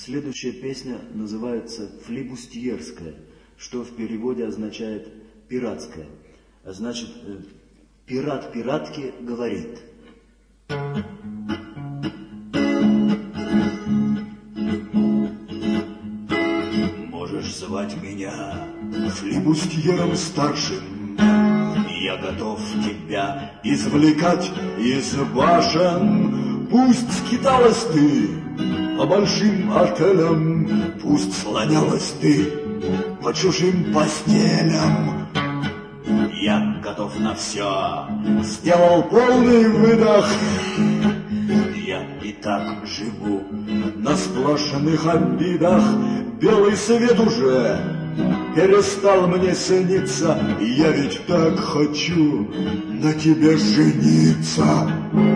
Следующая песня называется «Флибустьерская», что в переводе означает «пиратская». Значит, пират пиратке говорит: можешь звать меня флибустьером старшим, я готов тебя извлекать из башен. Пусть скиталась ты по большим отелям, пусть слонялась ты по чужим постелям. Я готов на все, сделал полный выдох. Я и так живу на сплошных обидах. Белый свет уже перестал мне сниться, я ведь так хочу на тебе жениться.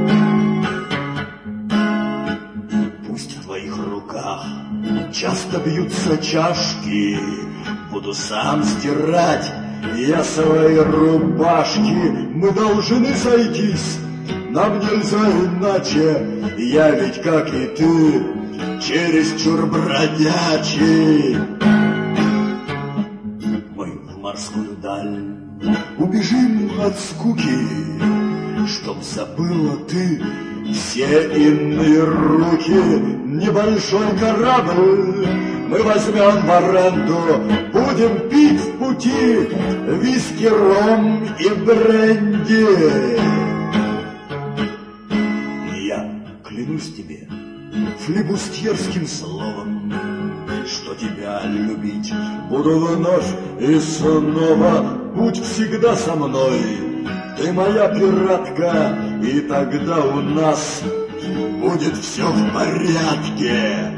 Пусть в твоих руках часто бьются чашки, буду сам стирать я свои рубашки. Мы должны сойтись, нам нельзя иначе, я ведь, как и ты, чересчур бродячий. Мы в морскую даль убежим от скуки, чтоб забыла ты все иные руки. Небольшой корабль мы возьмем в аренду, будем пить в пути виски, ром и бренди. Я клянусь тебе флибустьерским словом, что тебя любить буду вновь и снова. Будь всегда со мной, ты моя пиратка, и тогда у нас будет все в порядке.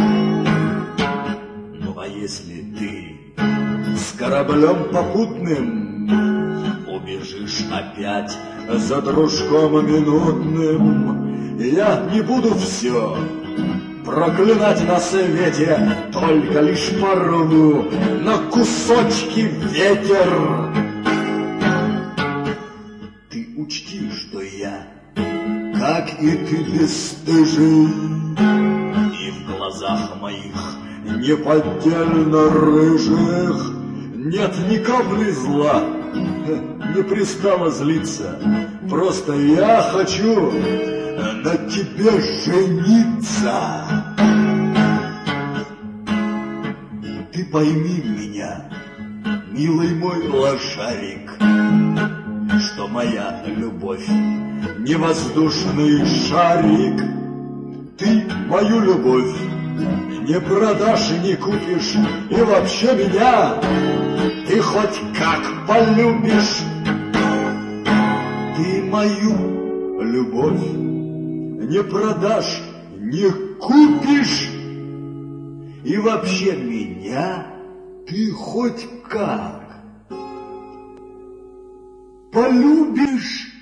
Ну а если ты с кораблем попутным убежишь опять за дружком минутным, я не буду все проклинать на свете, только лишь порву на кусочки ветер. Ты учти, что я, как и ты, бесстыжий, и в глазах моих неподдельно рыжих нет ни капли зла. Не пристало злиться, просто я хочу на тебе жениться. Ты пойми меня, милый мой лошарик, что моя любовь не воздушный шарик. Ты мою любовь не продашь и не купишь, и вообще меня ты хоть как полюбишь. Ты мою любовь не продашь, не купишь, и вообще меня ты хоть как полюбишь.